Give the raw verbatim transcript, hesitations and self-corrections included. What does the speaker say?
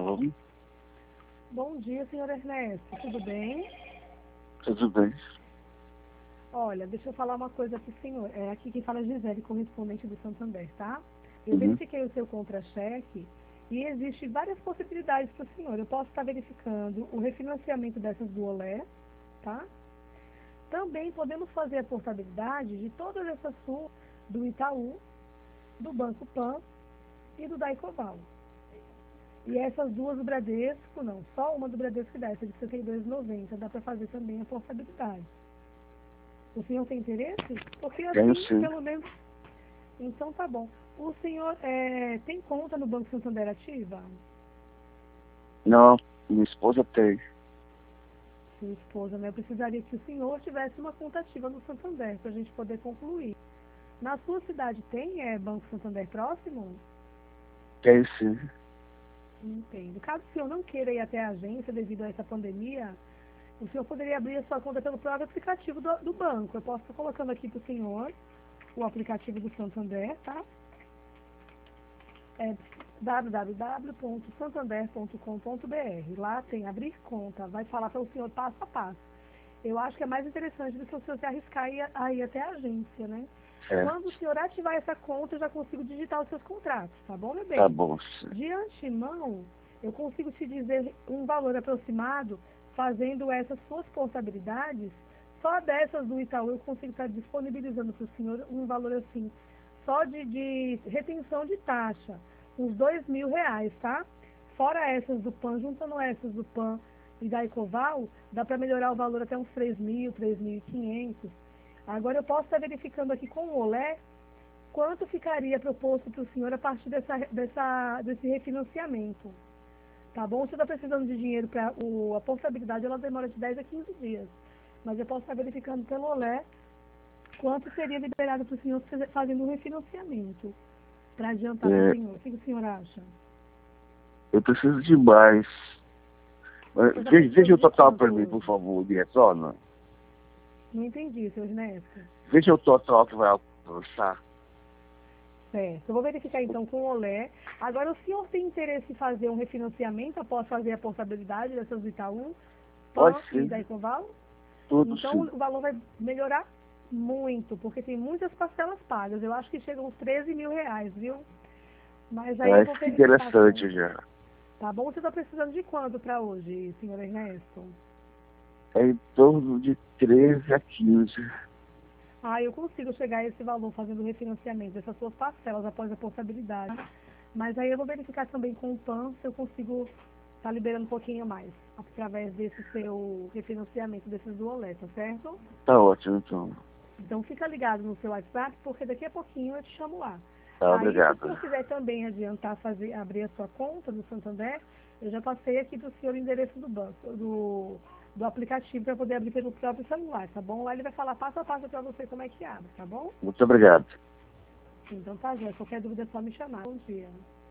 Alô? Bom dia, senhor Ernesto. Tudo bem? Tudo bem? Olha, deixa eu falar uma coisa para o senhor. É aqui quem fala é Gisele, correspondente do Santander, tá? Eu Uhum. verifiquei o seu contra-cheque e existem várias possibilidades para o senhor. Eu posso estar verificando o refinanciamento dessas do Olé, tá? Também podemos fazer a portabilidade de todas essas suas do Itaú, do Banco Pan e do Daicoval. E essas duas do Bradesco, não, só uma do Bradesco dá, essa de setenta e dois reais e noventa centavos, dá para fazer também a portabilidade. O senhor tem interesse? Porque Tenho assim, sim. pelo menos... Então tá bom. O senhor é, tem conta no Banco Santander ativa? Não, minha esposa tem. Sua esposa, né? Eu precisaria que o senhor tivesse uma conta ativa no Santander, para a gente poder concluir. Na sua cidade tem é, Banco Santander próximo? Tenho sim. Entendo. Caso o senhor não queira ir até a agência devido a essa pandemia, o senhor poderia abrir a sua conta pelo próprio aplicativo do, do banco. Eu posso estar colocando aqui para o senhor o aplicativo do Santander, tá? É w w w ponto santander ponto com ponto b r. Lá tem abrir conta, vai falar para o senhor passo a passo. Eu acho que é mais interessante do que o senhor se arriscar a ir, a ir até a agência, né? É, Quando o senhor ativar essa conta, eu já consigo digitar os seus contratos, tá bom, meu bem? tá bom. Sim. De antemão, eu consigo te dizer um valor aproximado, fazendo essas suas portabilidades. Só dessas do Itaú eu consigo estar disponibilizando para o senhor um valor assim, só de, de retenção de taxa, uns dois mil reais, tá? Fora essas do PAN, juntando essas do PAN e da Ecoval, dá para melhorar o valor até uns três mil, três mil e quinhentos. Agora eu posso estar verificando aqui com o Olé quanto ficaria proposto para o senhor a partir dessa, dessa, desse refinanciamento. Tá bom? Se está precisando de dinheiro para a portabilidade, ela demora de dez a quinze dias. Mas eu posso estar verificando pelo Olé quanto seria liberado para o senhor fazendo um refinanciamento. Para adiantar para o É, senhor. O que o senhor acha? eu preciso de mais. Mas Você está Veja, veja precisando o de total quanto para mim, hoje? por favor, de retorno. Não entendi, seu Ernesto. Veja o total que vai alcançar. Certo. Eu vou verificar então com o Olé. Agora, o senhor tem interesse em fazer um refinanciamento após fazer a portabilidade dessas do Itaú, Pode PAN e sim, da Ecoval? tudo Então, sim. o valor vai melhorar muito, porque tem muitas parcelas pagas. Eu acho que chegam uns treze mil reais, viu? Mas aí eu Parece vou que verificar com... interessante já. Tá bom? Você está precisando de quanto para hoje, senhor Ernesto? É em torno de treze a quinze. Ah, eu consigo chegar a esse valor fazendo o refinanciamento dessas suas parcelas após a portabilidade. Mas aí eu vou verificar também com o PAN se eu consigo estar tá liberando um pouquinho mais, através desse seu refinanciamento desses do Olé, tá certo? Tá ótimo, então. Então fica ligado no seu WhatsApp, porque daqui a pouquinho eu te chamo lá. Tá, Aí, se o obrigado. senhor quiser também adiantar, fazer, abrir a sua conta do Santander, eu já passei aqui para o senhor o endereço do banco, do, do aplicativo, para poder abrir pelo próprio celular, tá bom? Lá ele vai falar passo a passo para você como é que abre, tá bom? Muito obrigado. Então tá, gente. Qualquer dúvida é só me chamar. Bom dia.